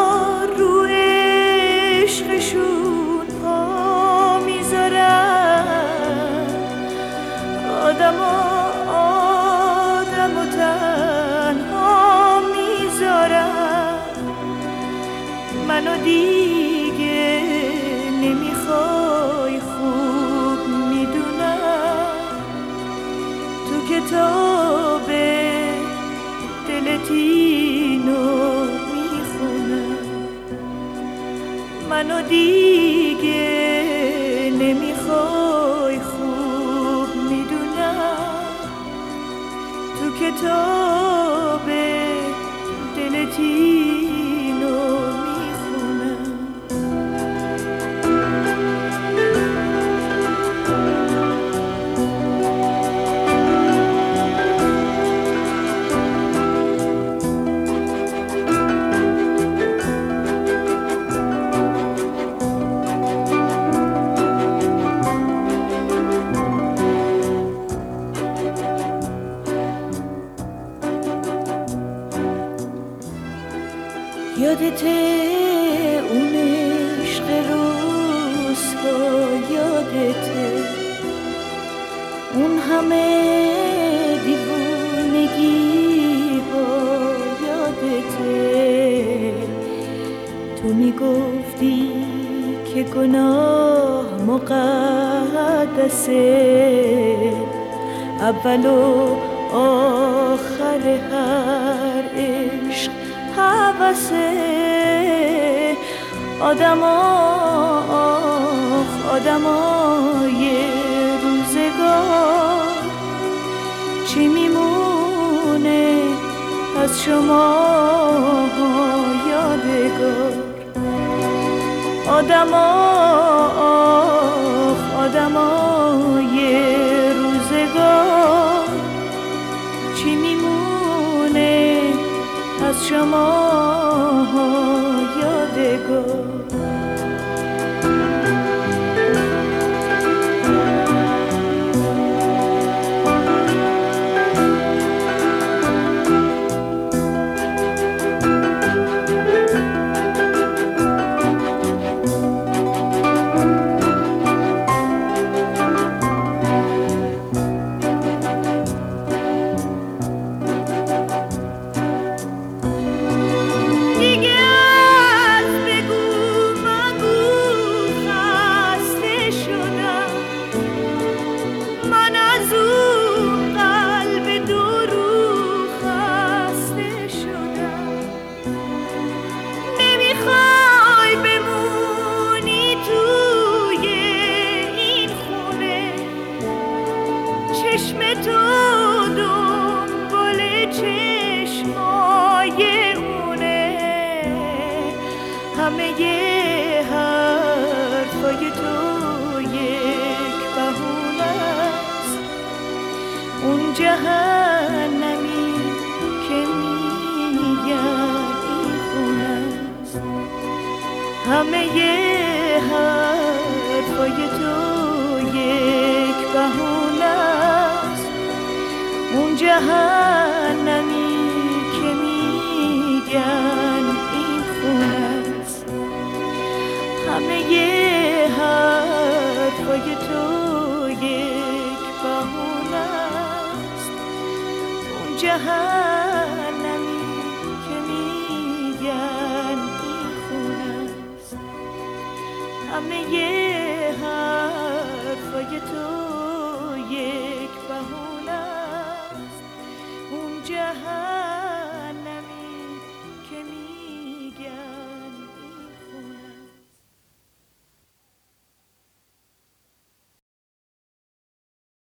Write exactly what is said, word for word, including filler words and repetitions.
رو عشقشون پا میذارن، آدم آدم و تنها میذارن. منو دیگه نمیخوای خوب میدونم، تو کتاب دلت اینو میخونم. منو دیگه نمیخوای خوب میدونم، تو کتاب دلت اینو میخونم. یادته اون عشق روزها، یادته اون همه دیوونگی ها، یادته تو میگفتی که گناه مقدسه، اول و آخر هر عشق حوثه. آدما آدمای روزگار، چی میمونه از شما یادگار؟ آدما آدمای روزگار، چی میمونه از شما یادگار؟ چشم تو دنبال چشمای اونه، همه ی حرفای تو یک بهونه است. اون جهنمی که میگن این خونه است، همه ی حرفای تو یک بهونه است. اون جهنمی که میگن این خونه است، همه ی حرفای تو یک بهونه است. اون جهنمی که میگن این خونه است، همه ی حرفای تو یک بهونه.